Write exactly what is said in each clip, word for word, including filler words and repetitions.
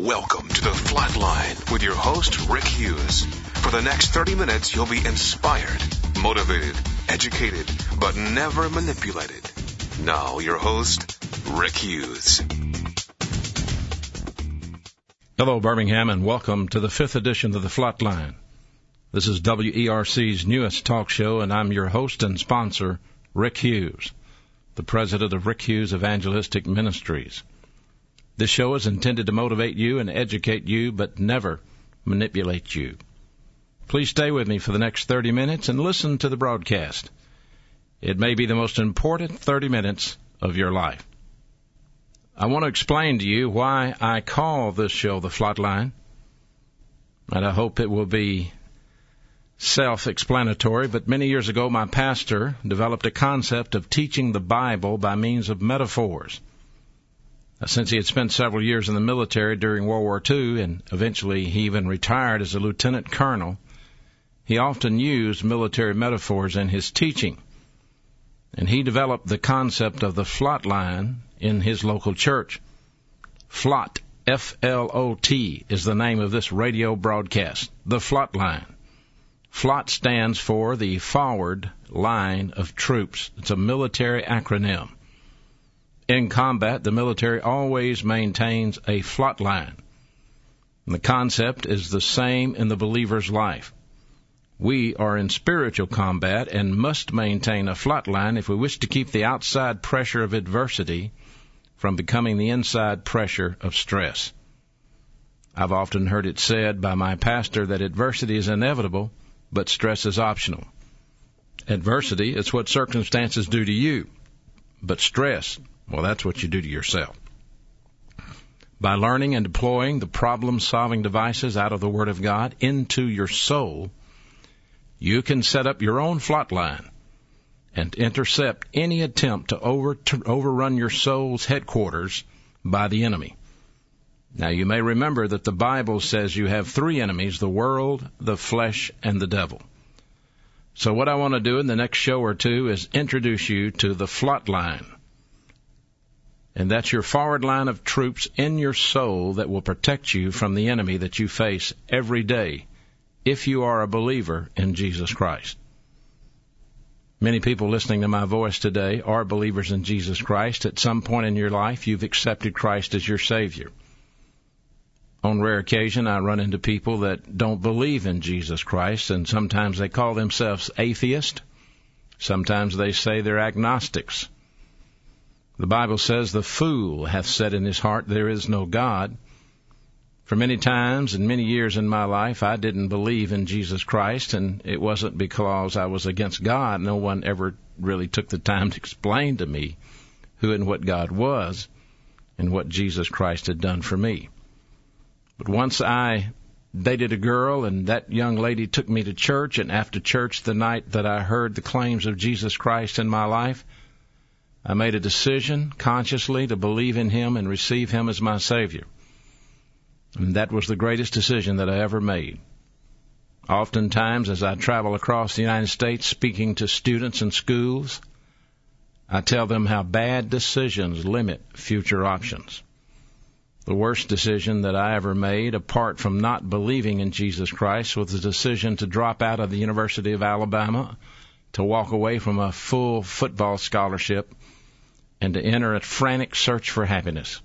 Welcome to the Flatline with your host, Rick Hughes. For the next thirty minutes, you'll be inspired, motivated, educated, but never manipulated. Now, your host, Rick Hughes. Hello, Birmingham, and welcome to the fifth edition of the Flatline. This is W E R C's newest talk show, and I'm your host and sponsor, Rick Hughes, the president of Rick Hughes Evangelistic Ministries. This show is intended to motivate you and educate you, but never manipulate you. Please stay with me for the next thirty minutes and listen to the broadcast. It may be the most important thirty minutes of your life. I want to explain to you why I call this show the Flatline, and I hope it will be self-explanatory, but many years ago my pastor developed a concept of teaching the Bible by means of metaphors. Since he had spent several years in the military during World War Two, and eventually he even retired as a lieutenant colonel, he often used military metaphors in his teaching. And he developed the concept of the Flatline in his local church. Flot, F L O T, is the name of this radio broadcast, the Flatline. Flot stands for the Forward Line of Troops. It's a military acronym. In combat, the military always maintains a flot line. And the concept is the same in the believer's life. We are in spiritual combat and must maintain a flot line if we wish to keep the outside pressure of adversity from becoming the inside pressure of stress. I've often heard it said by my pastor that adversity is inevitable, but stress is optional. Adversity is what circumstances do to you, but stress, well, that's what you do to yourself. By learning and deploying the problem-solving devices out of the Word of God into your soul, you can set up your own flot line and intercept any attempt to, over, to overrun your soul's headquarters by the enemy. Now, you may remember that the Bible says you have three enemies, the world, the flesh, and the devil. So what I want to do in the next show or two is introduce you to the flot line. And that's your forward line of troops in your soul that will protect you from the enemy that you face every day if you are a believer in Jesus Christ. Many people listening to my voice today are believers in Jesus Christ. At some point in your life, you've accepted Christ as your Savior. On rare occasion, I run into people that don't believe in Jesus Christ, and sometimes they call themselves atheists. Sometimes they say they're agnostics. The Bible says, the fool hath said in his heart, there is no God. For many times and many years in my life, I didn't believe in Jesus Christ, and it wasn't because I was against God. No one ever really took the time to explain to me who and what God was and what Jesus Christ had done for me. But once I dated a girl, and that young lady took me to church, and after church the night that I heard the claims of Jesus Christ in my life, I made a decision consciously to believe in Him and receive Him as my Savior. And that was the greatest decision that I ever made. Oftentimes, as I travel across the United States speaking to students in schools, I tell them how bad decisions limit future options. The worst decision that I ever made, apart from not believing in Jesus Christ, was the decision to drop out of the University of Alabama, to walk away from a full football scholarship, and to enter a frantic search for happiness.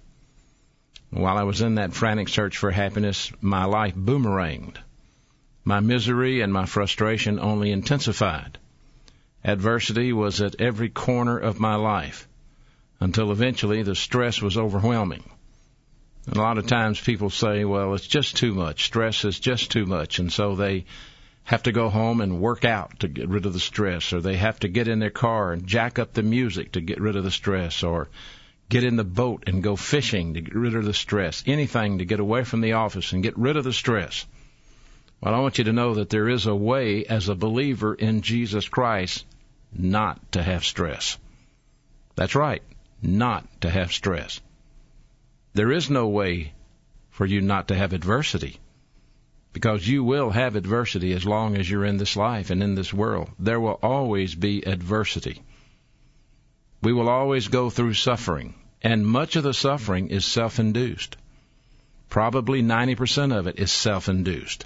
While I was in that frantic search for happiness, my life boomeranged. My misery and my frustration only intensified. Adversity was at every corner of my life, until eventually the stress was overwhelming. And a lot of times people say, well, it's just too much. Stress is just too much. And so they have to go home and work out to get rid of the stress, or they have to get in their car and jack up the music to get rid of the stress, or get in the boat and go fishing to get rid of the stress, anything to get away from the office and get rid of the stress. Well, I want you to know that there is a way as a believer in Jesus Christ not to have stress. That's right, not to have stress. There is no way for you not to have adversity, because you will have adversity as long as you're in this life and in this world. There will always be adversity. We will always go through suffering, and much of the suffering is self-induced. Probably ninety percent of it is self-induced.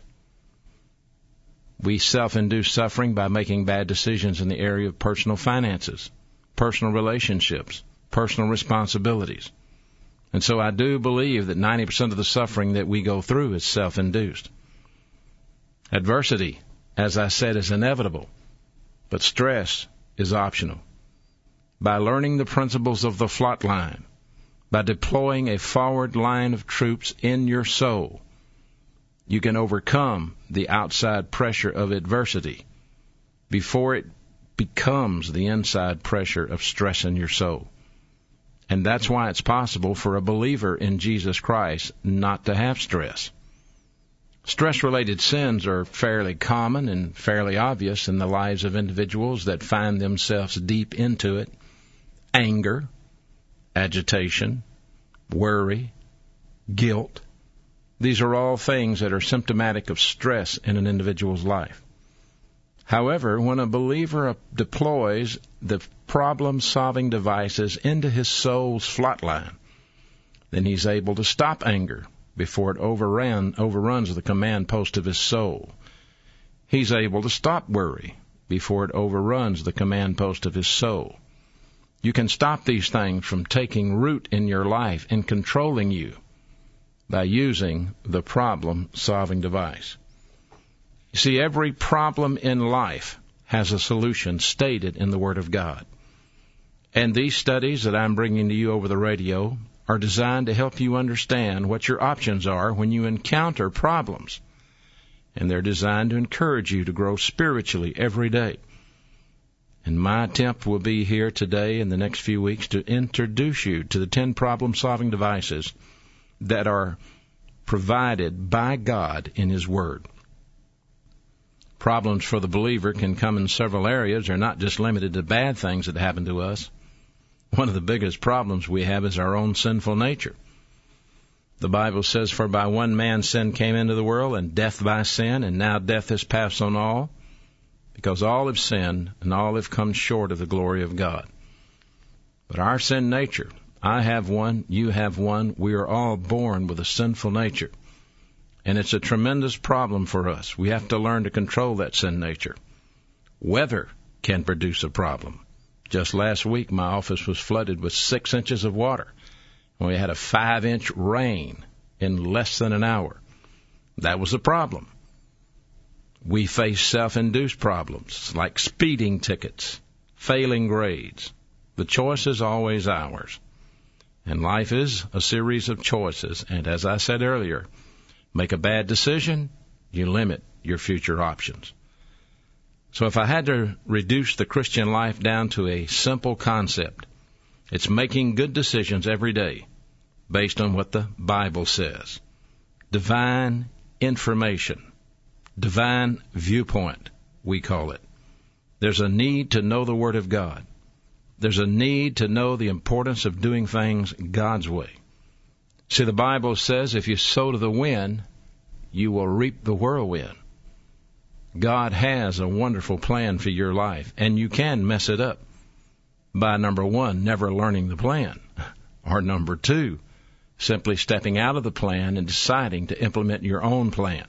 We self-induce suffering by making bad decisions in the area of personal finances, personal relationships, personal responsibilities. And so I do believe that ninety percent of the suffering that we go through is self-induced. Adversity, as I said, is inevitable, but stress is optional. By learning the principles of the flot line, by deploying a forward line of troops in your soul, you can overcome the outside pressure of adversity before it becomes the inside pressure of stress in your soul. And that's why it's possible for a believer in Jesus Christ not to have stress. Stress-related sins are fairly common and fairly obvious in the lives of individuals that find themselves deep into it. Anger, agitation, worry, guilt. These are all things that are symptomatic of stress in an individual's life. However, when a believer deploys the problem-solving devices into his soul's flot line, then he's able to stop anger before it overran, overruns the command post of his soul. He's able to stop worry before it overruns the command post of his soul. You can stop these things from taking root in your life and controlling you by using the problem-solving device. You see, every problem in life has a solution stated in the Word of God. And these studies that I'm bringing to you over the radio are designed to help you understand what your options are when you encounter problems. And they're designed to encourage you to grow spiritually every day. And my attempt will be here today in the next few weeks to introduce you to the ten problem-solving devices that are provided by God in His Word. Problems for the believer can come in several areas. They're not just limited to bad things that happen to us. One of the biggest problems we have is our own sinful nature. The Bible says, "For by one man sin came into the world, and death by sin, and now death has passed on all, because all have sinned, and all have come short of the glory of God." But our sin nature, I have one, you have one, we are all born with a sinful nature. And it's a tremendous problem for us. We have to learn to control that sin nature. Weather can produce a problem. Just last week, my office was flooded with six inches of water. We had a five-inch rain in less than an hour. That was a problem. We face self-induced problems like speeding tickets, failing grades. The choice is always ours. And life is a series of choices. And as I said earlier, make a bad decision, you limit your future options. So if I had to reduce the Christian life down to a simple concept, it's making good decisions every day based on what the Bible says. Divine information, divine viewpoint, we call it. There's a need to know the Word of God. There's a need to know the importance of doing things God's way. See, the Bible says if you sow to the wind, you will reap the whirlwind. God has a wonderful plan for your life, and you can mess it up by, number one, never learning the plan, or number two, simply stepping out of the plan and deciding to implement your own plan.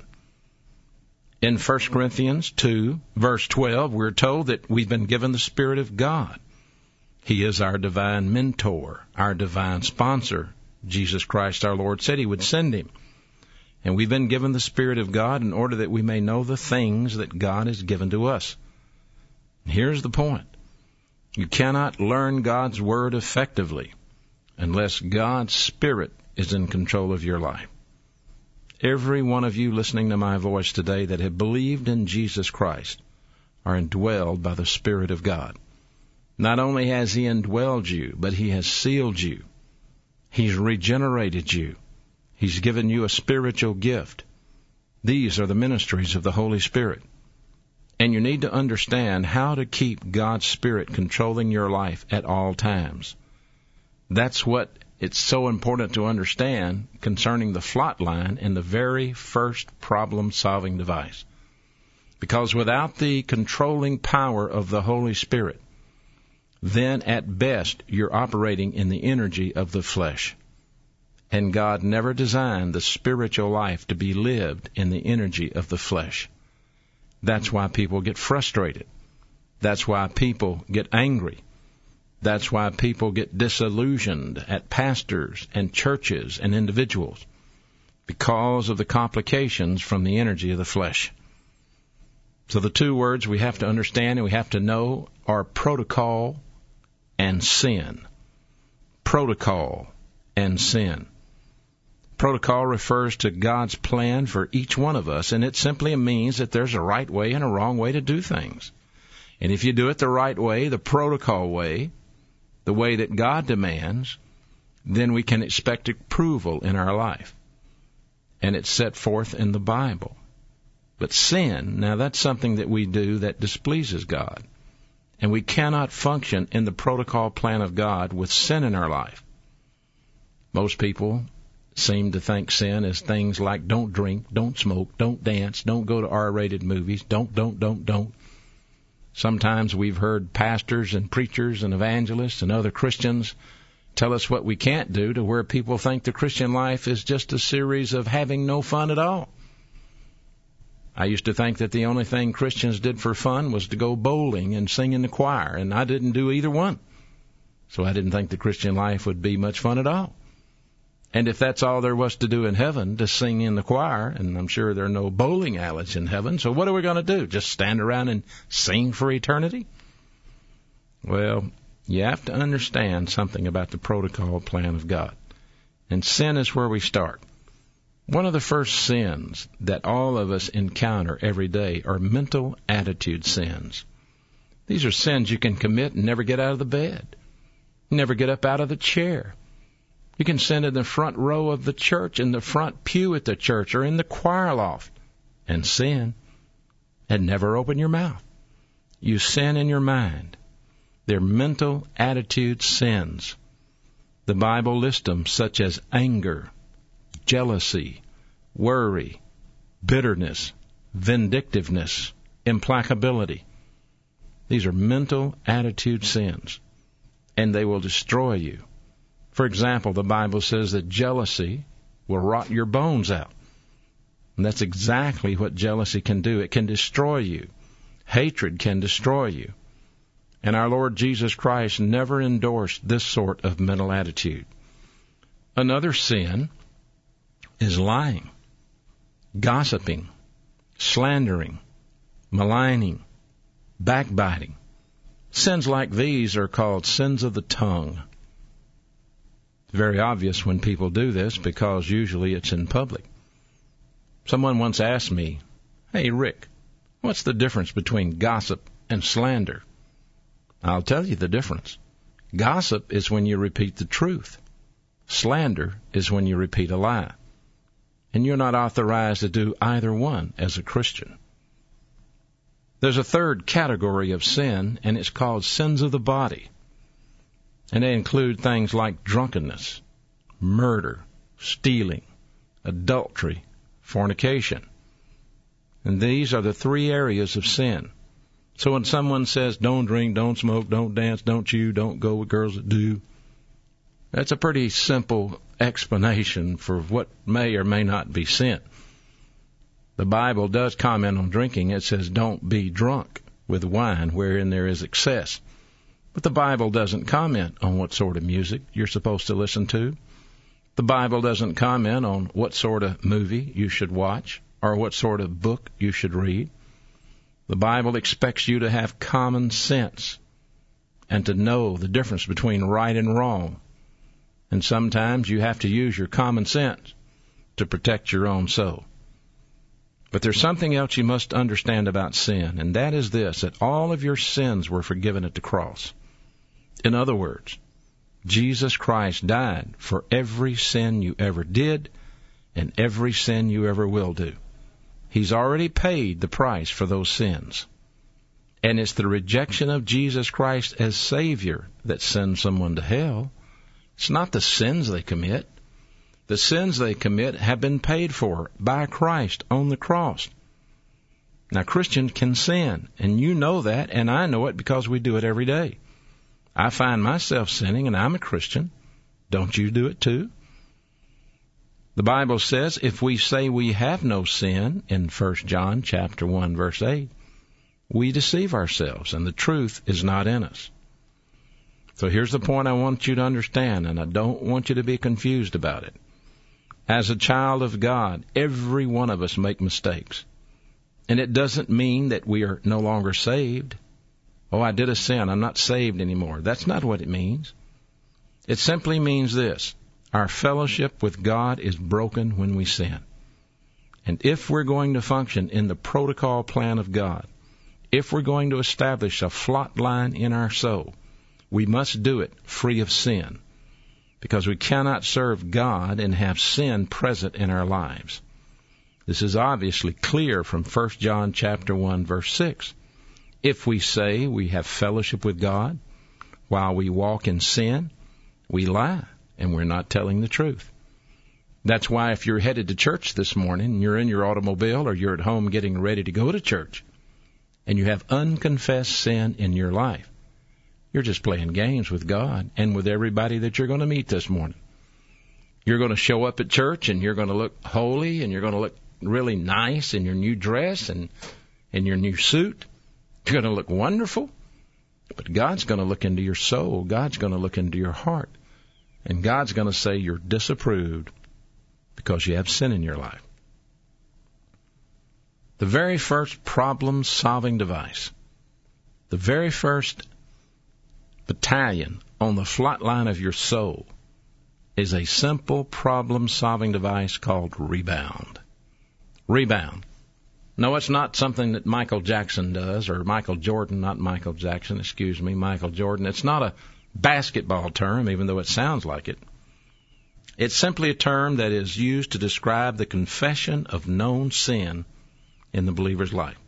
In First Corinthians two, verse twelve, we're told that we've been given the Spirit of God. He is our divine mentor, our divine sponsor. Jesus Christ our Lord said He would send Him. And we've been given the Spirit of God in order that we may know the things that God has given to us. And here's the point. You cannot learn God's Word effectively unless God's Spirit is in control of your life. Every one of you listening to my voice today that have believed in Jesus Christ are indwelled by the Spirit of God. Not only has He indwelled you, but He has sealed you. He's regenerated you. He's given you a spiritual gift. These are the ministries of the Holy Spirit. And you need to understand how to keep God's Spirit controlling your life at all times. That's what it's so important to understand concerning the flot line and the very first problem-solving device. Because without the controlling power of the Holy Spirit, then at best you're operating in the energy of the flesh. And God never designed the spiritual life to be lived in the energy of the flesh. That's why people get frustrated. That's why people get angry. That's why people get disillusioned at pastors and churches and individuals, because of the complications from the energy of the flesh. So the two words we have to understand and we have to know are protocol and sin. Protocol and sin. Protocol refers to God's plan for each one of us, and it simply means that there's a right way and a wrong way to do things. And if you do it the right way, the protocol way, the way that God demands, then we can expect approval in our life. And it's set forth in the Bible. But sin, now that's something that we do that displeases God. And we cannot function in the protocol plan of God with sin in our life. Most people seem to think sin is things like don't drink, don't smoke, don't dance, don't go to R-rated movies, don't, don't, don't, don't. Sometimes we've heard pastors and preachers and evangelists and other Christians tell us what we can't do, to where people think the Christian life is just a series of having no fun at all. I used to think that the only thing Christians did for fun was to go bowling and sing in the choir, and I didn't do either one. So I didn't think the Christian life would be much fun at all. And if that's all there was to do in heaven, to sing in the choir, and I'm sure there are no bowling alleys in heaven, so what are we going to do? Just stand around and sing for eternity? Well, you have to understand something about the protocol plan of God. And sin is where we start. One of the first sins that all of us encounter every day are mental attitude sins. These are sins you can commit and never get out of the bed, never get up out of the chair. You can sin in the front row of the church, in the front pew at the church, or in the choir loft, and sin, and never open your mouth. You sin in your mind. They're mental attitude sins. The Bible lists them, such as anger, jealousy, worry, bitterness, vindictiveness, implacability. These are mental attitude sins, and they will destroy you. For example, the Bible says that jealousy will rot your bones out. And that's exactly what jealousy can do. It can destroy you. Hatred can destroy you. And our Lord Jesus Christ never endorsed this sort of mental attitude. Another sin is lying, gossiping, slandering, maligning, backbiting. Sins like these are called sins of the tongue. It's very obvious when people do this, because usually it's in public. Someone once asked me, "Hey, Rick, what's the difference between gossip and slander?" I'll tell you the difference. Gossip is when you repeat the truth. Slander is when you repeat a lie. And you're not authorized to do either one as a Christian. There's a third category of sin, and it's called sins of the body. And they include things like drunkenness, murder, stealing, adultery, fornication. And these are the three areas of sin. So when someone says, don't drink, don't smoke, don't dance, don't chew, don't go with girls that do, that's a pretty simple explanation for what may or may not be sin. The Bible does comment on drinking. It says, don't be drunk with wine wherein there is excess. But the Bible doesn't comment on what sort of music you're supposed to listen to. The Bible doesn't comment on what sort of movie you should watch or what sort of book you should read. The Bible expects you to have common sense and to know the difference between right and wrong. And sometimes you have to use your common sense to protect your own soul. But there's something else you must understand about sin, and that is this, that all of your sins were forgiven at the cross. In other words, Jesus Christ died for every sin you ever did and every sin you ever will do. He's already paid the price for those sins. And it's the rejection of Jesus Christ as Savior that sends someone to hell. It's not the sins they commit. The sins they commit have been paid for by Christ on the cross. Now, Christians can sin, and you know that, and I know it because we do it every day. I find myself sinning, and I'm a Christian. Don't you do it too? The Bible says if we say we have no sin in First John chapter one, verse eight, we deceive ourselves, and the truth is not in us. So here's the point I want you to understand, and I don't want you to be confused about it. As a child of God, every one of us make mistakes. And it doesn't mean that we are no longer saved. Oh, I did a sin, I'm not saved anymore. That's not what it means. It simply means this: our fellowship with God is broken when we sin. And if we're going to function in the protocol plan of God, if we're going to establish a flot line in our soul, we must do it free of sin, because we cannot serve God and have sin present in our lives. This is obviously clear from First John chapter one, verse six. If we say we have fellowship with God while we walk in sin, we lie, and we're not telling the truth. That's why if you're headed to church this morning, and you're in your automobile or you're at home getting ready to go to church, and you have unconfessed sin in your life, you're just playing games with God and with everybody that you're going to meet this morning. You're going to show up at church, and you're going to look holy, and you're going to look really nice in your new dress and in your new suit. You're going to look wonderful. But God's going to look into your soul. God's going to look into your heart. And God's going to say you're disapproved because you have sin in your life. The very first problem-solving device, the very first battalion on the flat line of your soul is a simple problem-solving device called rebound. Rebound. No, it's not something that Michael Jackson does, or Michael Jordan, not Michael Jackson, excuse me, Michael Jordan. It's not a basketball term, even though it sounds like it. It's simply a term that is used to describe the confession of known sin in the believer's life.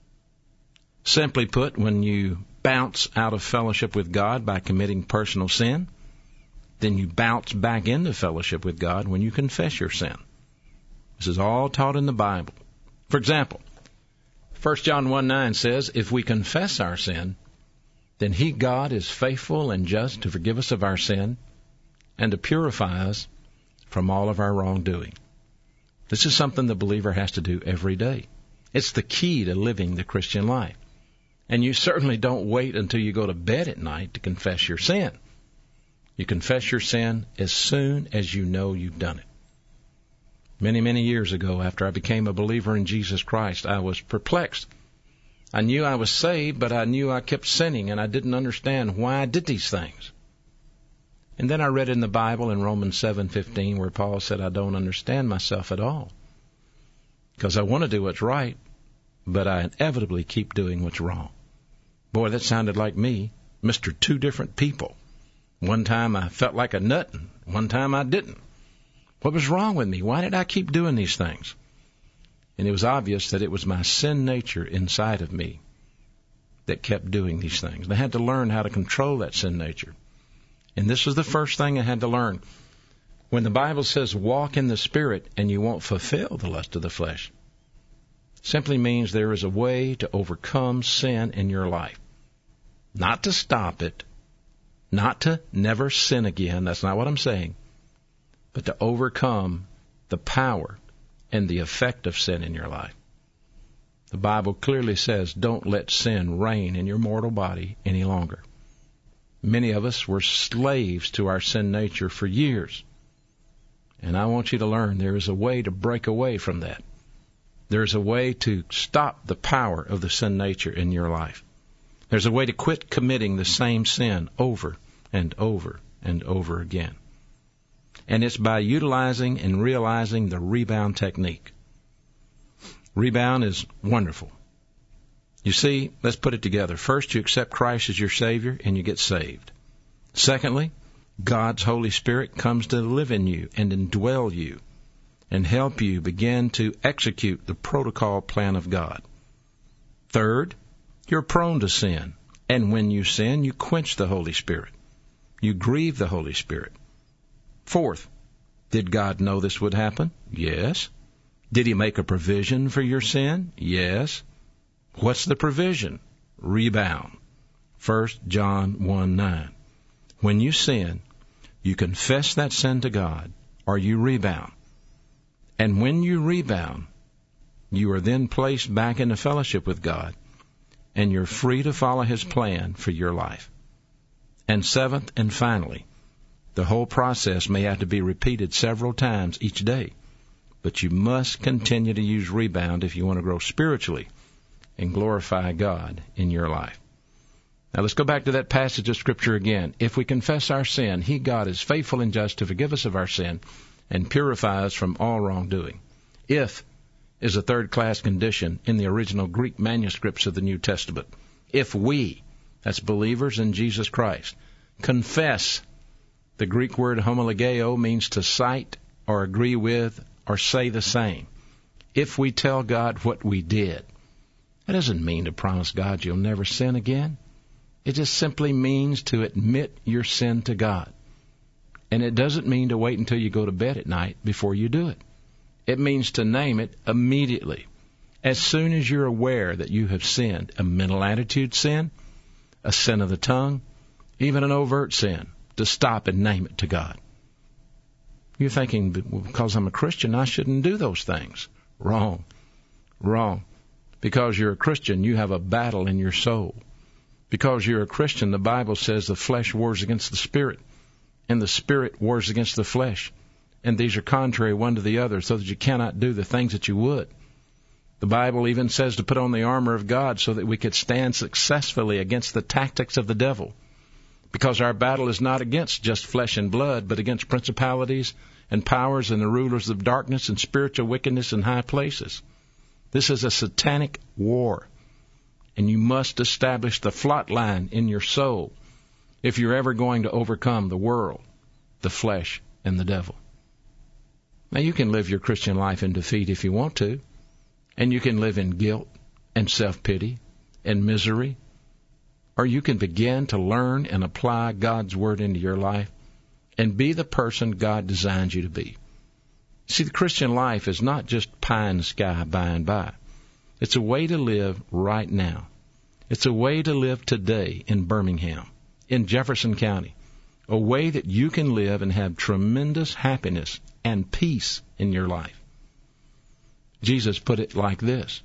Simply put, when you bounce out of fellowship with God by committing personal sin, then you bounce back into fellowship with God when you confess your sin. This is all taught in the Bible. For example, First John one nine says, if we confess our sin, then he, God, is faithful and just to forgive us of our sin and to purify us from all of our wrongdoing. This is something the believer has to do every day. It's the key to living the Christian life. And you certainly don't wait until you go to bed at night to confess your sin. You confess your sin as soon as you know you've done it. Many, many years ago, after I became a believer in Jesus Christ, I was perplexed. I knew I was saved, but I knew I kept sinning, and I didn't understand why I did these things. And then I read in the Bible in Romans seven fifteen where Paul said, I don't understand myself at all, because I want to do what's right, but I inevitably keep doing what's wrong. Boy, that sounded like me, Mister Two Different People. One time I felt like a nut, and one time I didn't. What was wrong with me? Why did I keep doing these things? And it was obvious that it was my sin nature inside of me that kept doing these things. And I had to learn how to control that sin nature. And this was the first thing I had to learn. When the Bible says walk in the Spirit and you won't fulfill the lust of the flesh, it simply means there is a way to overcome sin in your life. Not to stop it, not to never sin again, that's not what I'm saying, but to overcome the power and the effect of sin in your life. The Bible clearly says don't let sin reign in your mortal body any longer. Many of us were slaves to our sin nature for years. And I want you to learn there is a way to break away from that. There's a way to stop the power of the sin nature in your life. There's a way to quit committing the same sin over and over and over again. And it's by utilizing and realizing the rebound technique. Rebound is wonderful. You see, let's put it together. First, you accept Christ as your Savior and you get saved. Secondly, God's Holy Spirit comes to live in you and indwell you and help you begin to execute the protocol plan of God. Third, you're prone to sin. And when you sin, you quench the Holy Spirit. You grieve the Holy Spirit. Fourth, did God know this would happen? Yes. Did he make a provision for your sin? Yes. What's the provision? Rebound. First John one nine. When you sin, you confess that sin to God, or you rebound. And when you rebound, you are then placed back into fellowship with God, and you're free to follow His plan for your life. And seventh and finally, the whole process may have to be repeated several times each day, but you must continue to use rebound if you want to grow spiritually and glorify God in your life. Now let's go back to that passage of Scripture again. If we confess our sin, He, God, is faithful and just to forgive us of our sin and purify us from all wrongdoing. If is a third-class condition in the original Greek manuscripts of the New Testament. If we, that's believers in Jesus Christ, confess, the Greek word homologeo means to cite or agree with or say the same. If we tell God what we did, that doesn't mean to promise God you'll never sin again. It just simply means to admit your sin to God. And it doesn't mean to wait until you go to bed at night before you do it. It means to name it immediately. As soon as you're aware that you have sinned, a mental attitude sin, a sin of the tongue, even an overt sin, to stop and name it to God. You're thinking, because I'm a Christian, I shouldn't do those things. Wrong. Wrong. Because you're a Christian, you have a battle in your soul. Because you're a Christian, the Bible says the flesh wars against the spirit, and the spirit wars against the flesh. And these are contrary one to the other, so that you cannot do the things that you would. The Bible even says to put on the armor of God so that we could stand successfully against the tactics of the devil. Because our battle is not against just flesh and blood, but against principalities and powers and the rulers of darkness and spiritual wickedness in high places. This is a satanic war, and you must establish the plot line in your soul if you're ever going to overcome the world, the flesh, and the devil. Now, you can live your Christian life in defeat if you want to, and you can live in guilt and self-pity and misery, or you can begin to learn and apply God's Word into your life and be the person God designed you to be. See, the Christian life is not just pie in the sky by and by. It's a way to live right now. It's a way to live today in Birmingham, in Jefferson County, a way that you can live and have tremendous happiness and peace in your life. Jesus put it like this.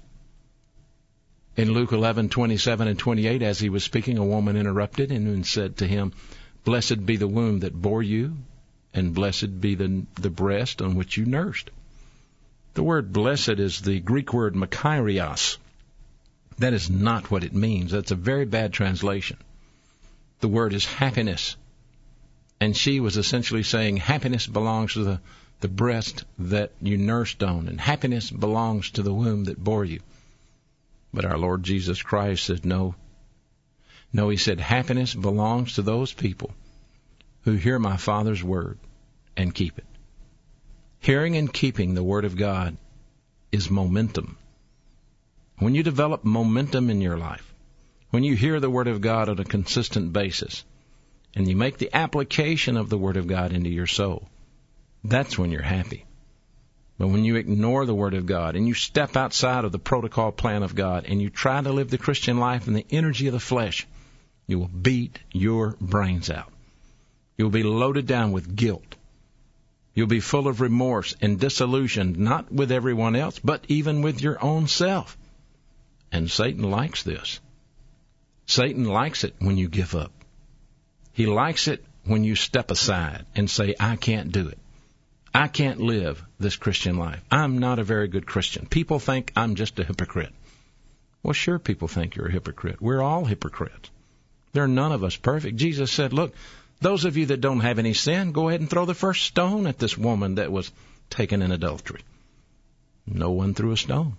In Luke eleven, twenty-seven and twenty-eight, as he was speaking, a woman interrupted and said to him, "Blessed be the womb that bore you, and blessed be the, the breast on which you nursed." The word blessed is the Greek word makarios. That is not what it means. That's a very bad translation. The word is happiness. And she was essentially saying happiness belongs to the, the breast that you nursed on, and happiness belongs to the womb that bore you. But our Lord Jesus Christ said no. No, he said happiness belongs to those people who hear my Father's word and keep it. Hearing and keeping the Word of God is momentum. When you develop momentum in your life, when you hear the Word of God on a consistent basis, and you make the application of the Word of God into your soul, that's when you're happy. But when you ignore the Word of God and you step outside of the protocol plan of God and you try to live the Christian life in the energy of the flesh, you will beat your brains out. You'll be loaded down with guilt. You'll be full of remorse and disillusioned, not with everyone else, but even with your own self. And Satan likes this. Satan likes it when you give up. He likes it when you step aside and say, I can't do it. I can't live this Christian life. I'm not a very good Christian. People think I'm just a hypocrite. Well, sure, people think you're a hypocrite. We're all hypocrites. There are none of us perfect. Jesus said, look, those of you that don't have any sin, go ahead and throw the first stone at this woman that was taken in adultery. No one threw a stone.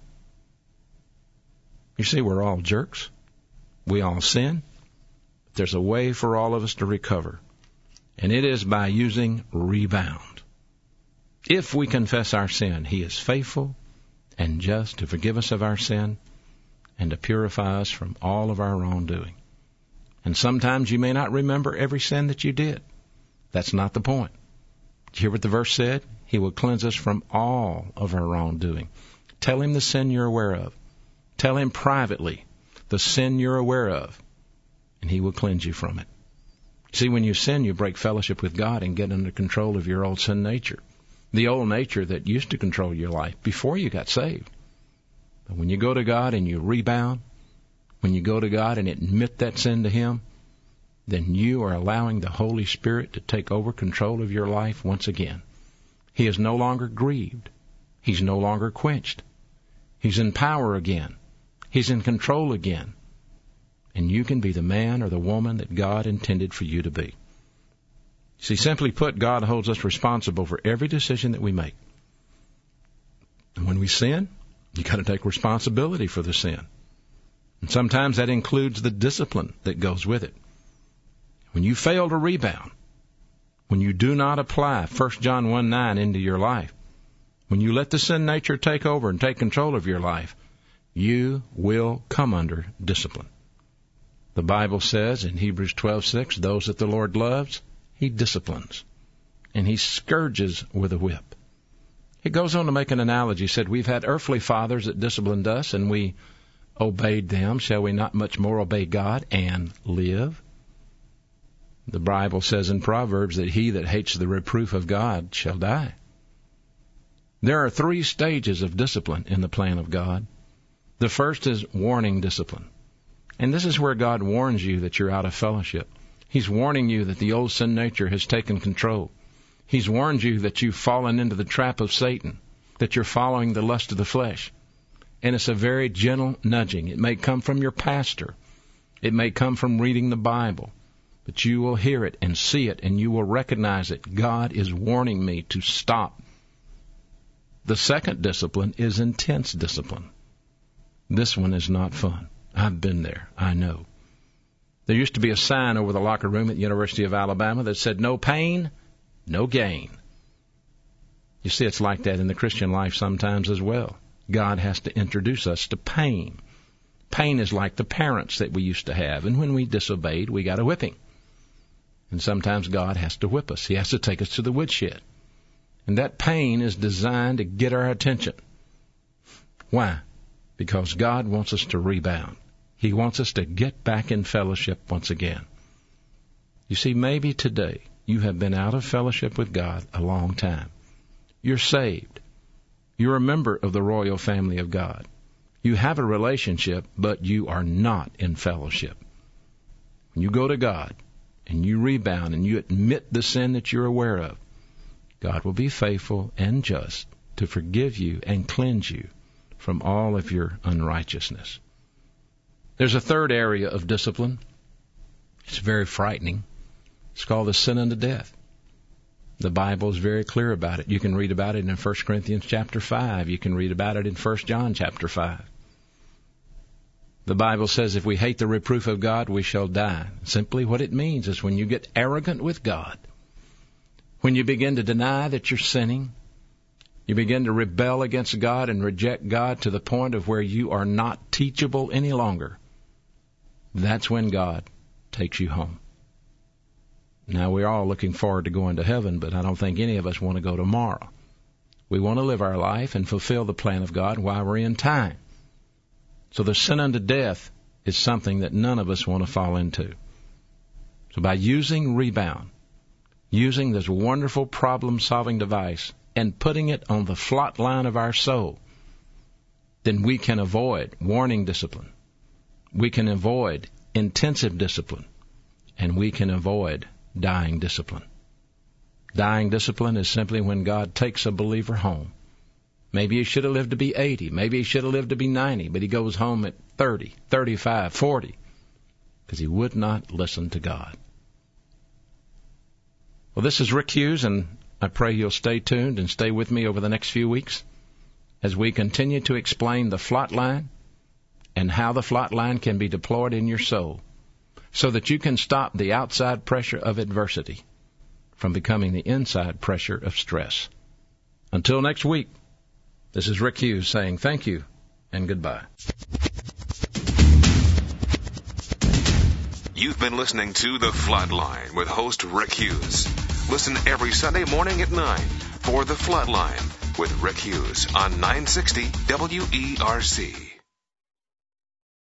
You see, we're all jerks. We all sin. There's a way for all of us to recover, and it is by using rebound. If we confess our sin, he is faithful and just to forgive us of our sin and to purify us from all of our wrongdoing. And sometimes you may not remember every sin that you did. That's not the point. Did you hear what the verse said? He will cleanse us from all of our wrongdoing. Tell him the sin you're aware of. Tell him privately the sin you're aware of, and he will cleanse you from it. See, when you sin, you break fellowship with God and get under control of your old sin nature. the old nature that used to control your life before you got saved. But when you go to God and you rebound, when you go to God and admit that sin to Him, then you are allowing the Holy Spirit to take over control of your life once again. He is no longer grieved. He's no longer quenched. He's in power again. He's in control again. And you can be the man or the woman that God intended for you to be. See, simply put, God holds us responsible for every decision that we make. And when we sin, you got to take responsibility for the sin. And sometimes that includes the discipline that goes with it. When you fail to rebound, when you do not apply First John one nine into your life, when you let the sin nature take over and take control of your life, you will come under discipline. The Bible says in Hebrews twelve six, those that the Lord loves, He disciplines, and He scourges with a whip. It goes on to make an analogy. He said, we've had earthly fathers that disciplined us, and we obeyed them. Shall we not much more obey God and live? The Bible says in Proverbs that he that hates the reproof of God shall die. There are three stages of discipline in the plan of God. The first is warning discipline. And this is where God warns you that you're out of fellowship. He's warning you that the old sin nature has taken control. He's warned you that you've fallen into the trap of Satan, that you're following the lust of the flesh. And it's a very gentle nudging. It may come from your pastor. It may come from reading the Bible. But you will hear it and see it, and you will recognize it. God is warning me to stop. The second discipline is intense discipline. This one is not fun. I've been there. I know. There used to be a sign over the locker room at the University of Alabama that said, no pain, no gain. You see, it's like that in the Christian life sometimes as well. God has to introduce us to pain. Pain is like the parents that we used to have, and when we disobeyed, we got a whipping. And sometimes God has to whip us. He has to take us to the woodshed. And that pain is designed to get our attention. Why? Because God wants us to rebound. He wants us to get back in fellowship once again. You see, maybe today you have been out of fellowship with God a long time. You're saved. You're a member of the royal family of God. You have a relationship, but you are not in fellowship. When you go to God and you rebound and you admit the sin that you're aware of, God will be faithful and just to forgive you and cleanse you from all of your unrighteousness. There's a third area of discipline. It's very frightening. It's called the sin unto death. The Bible is very clear about it. You can read about it in First Corinthians chapter five. You can read about it in First John chapter five. The Bible says if we hate the reproof of God, we shall die. Simply what it means is when you get arrogant with God, when you begin to deny that you're sinning, you begin to rebel against God and reject God to the point of where you are not teachable any longer, that's when God takes you home. Now, we're all looking forward to going to heaven, but I don't think any of us want to go tomorrow. We want to live our life and fulfill the plan of God while we're in time. So the sin unto death is something that none of us want to fall into. So by using rebound, using this wonderful problem-solving device and putting it on the flat line of our soul, then we can avoid warning discipline. We can avoid intensive discipline. And we can avoid dying discipline. Dying discipline is simply when God takes a believer home. Maybe he should have lived to be eighty. Maybe he should have lived to be ninety, but he goes home at thirty, thirty-five, forty, because he would not listen to God. Well, this is Rick Hughes, and I pray you'll stay tuned and stay with me over the next few weeks as we continue to explain the flat line and how the flat line can be deployed in your soul so that you can stop the outside pressure of adversity from becoming the inside pressure of stress. Until next week, this is Rick Hughes saying thank you and goodbye. You've been listening to The Flatline with host Rick Hughes. Listen every Sunday morning at nine for The Flatline with Rick Hughes on nine sixty W E R C.